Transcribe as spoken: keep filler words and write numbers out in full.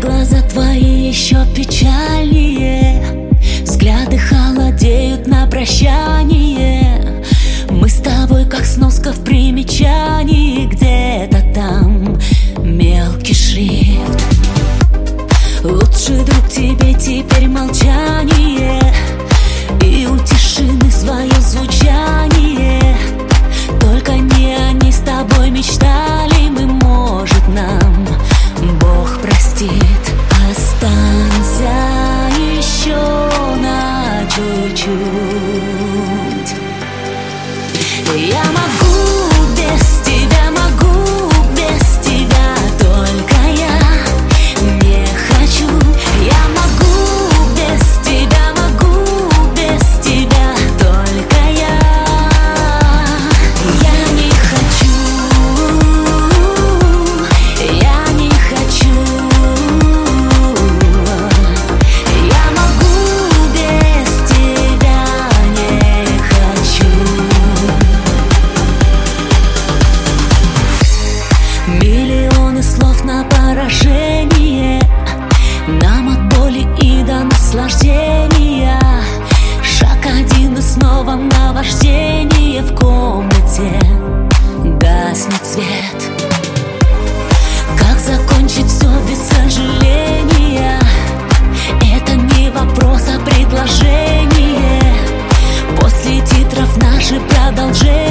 Глаза твои еще печальнее, взгляды холодеют на прощание. Мы с тобой как сноска в примечании, где-то там мелкий шрифт. Лучший друг тебе теперь молчание, и у тишины свое звучание. Только не они с тобой мечтали мы, может, нам Бог простит. Останься еще на чуть-чуть. Я могу без тебя, могу без тебя, только я не хочу. Я могу без тебя, могу без тебя, только я. Я не хочу, я не хочу. Я могу без тебя, не хочу. Миллионы слов на поражение, нам от боли и до наслаждения. Шаг один и снова наваждение. В комнате гаснет свет. Как закончить все без сожаления? Это не вопрос, а предложение. После титров наши продолжения.